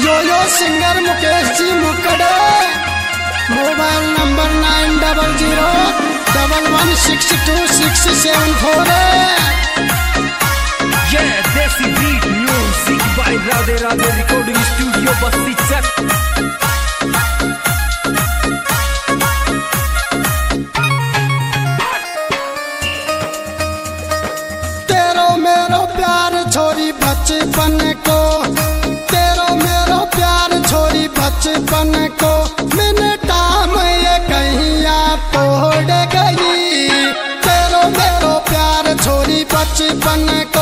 यो singer Mukesh ji मुकड़े। Mobile number 90116267 Desi beat music by Radhe Radhe recording studio Basti Chak. तेरो मेरो प्यार छोरी बचपन को, तेरो मेरो प्यार छोरी बचपन को, मिनटा में ये कहिया तोड़ गई। तेरो मेरो प्यार छोरी बचपन को,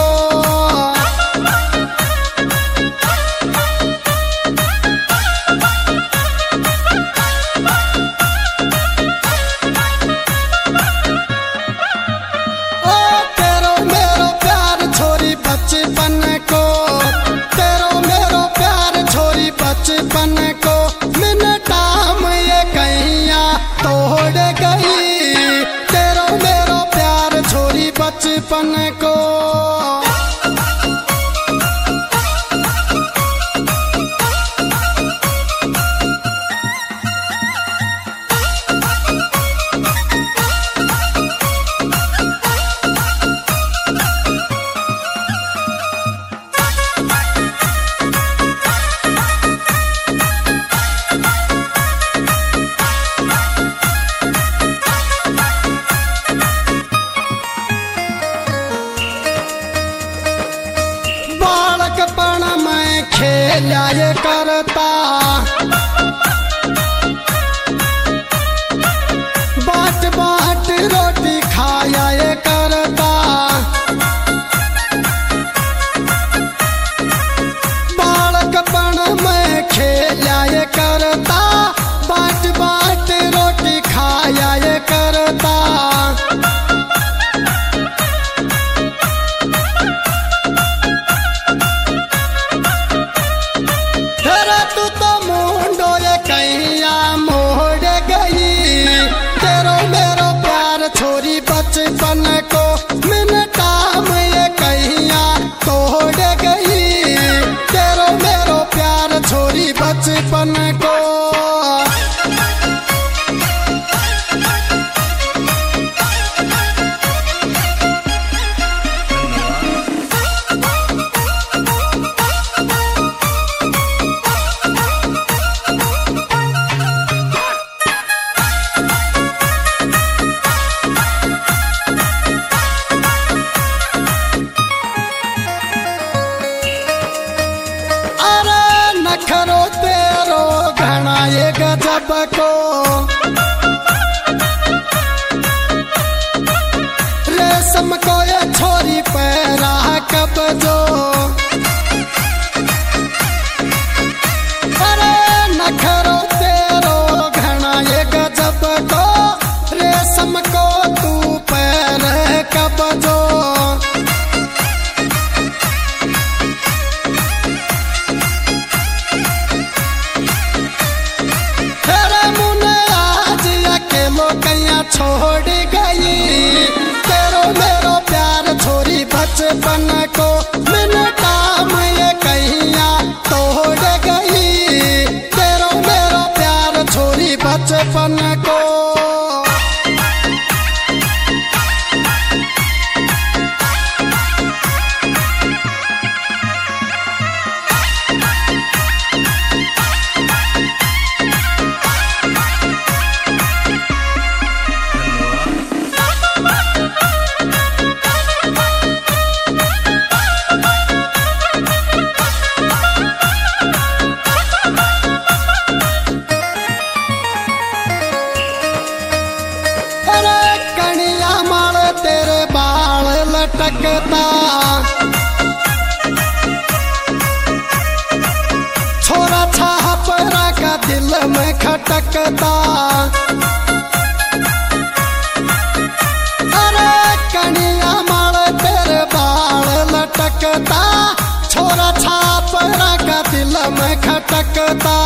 बचपन को, तेरो मेरो प्यार छोरी बचपन को, मिनटा में ये कहिया तोड़ गई। तेरो मेरो प्यार छोरी बचपन को। बालकपन में खेला ये करता, बाट बाट रोटी खाया ये करता। बालकपन में खेला ये करता, बाट बाट रोटी खाया ये करता। छोरी बचपन को, मिनटा में ये कहिया तोड़ गई। तेरो मेरो प्यार छोरी बचपन को। नखरो तेरो घना ये गजब को, रेशम को ये छोरी पैरा कब्जो। अरे नखरो तेरो घना ये गजब को, रेशम को तू पैर कब्जो। छोड़ गई तेरो मेरो प्यार छोरी बचपन को, मिनटा में ये कहिया तोड़ गई। तेरो मेरो प्यार छोरी बचपन को। तेरे बाल लटकता, छोरा छापरा का दिल में खटकता। अरे कनिया माल तेरे बाल लटकता, छोरा छापरा का दिल में खटकता।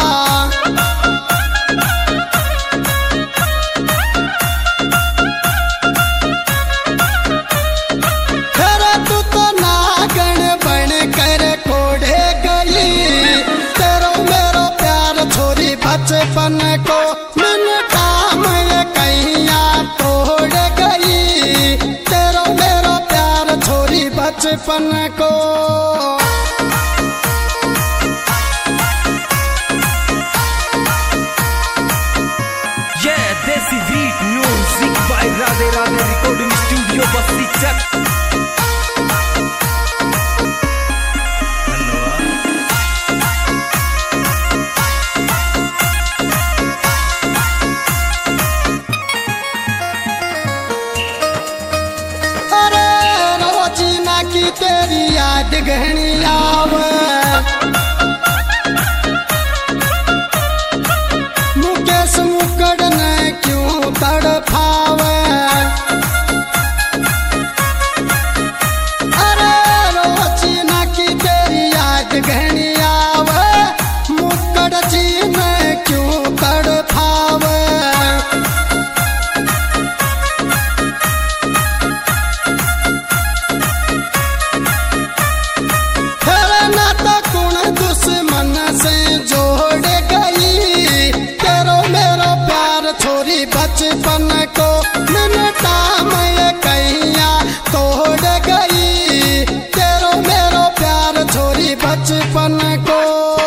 तेरो बचपन को मिनटा में कहिया तोड़ गई तेरो मेरो प्यार छोरी बचपन को। Desi beat music by Radhe Radhe recording studio Basti Chak. अरे रोजीना की तेरी याद गहनी आवे मुकेश मुकड़ ने क्यों तड़पावे। अरे रोजीना की तेरी याद गहनी आवे मुकड़ जी ने क्यों तड़पावे। दुश्मन से जोड़ गई तेरो मेरो प्यार छोरी बचपन को मिनटा में कहिया तोड़ गई तेरो मेरो प्यार छोरी बचपन को।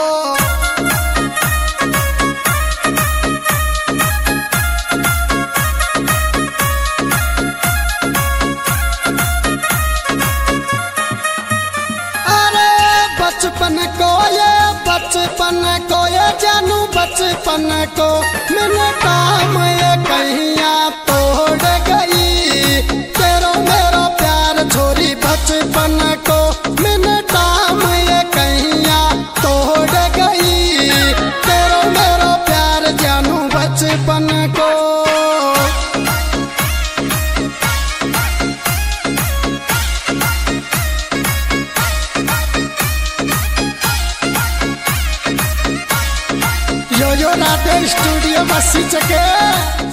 बचपन को ये जानू बचपन को मिनटा में कहिया तोड़ गई तेरो मेरो प्यार छोरी बचपन को मिनटा में कहिया तोड़ गई तेरो मेरो प्यार जानू बचपन को। यो राधे स्टूडियो बस्ती चके।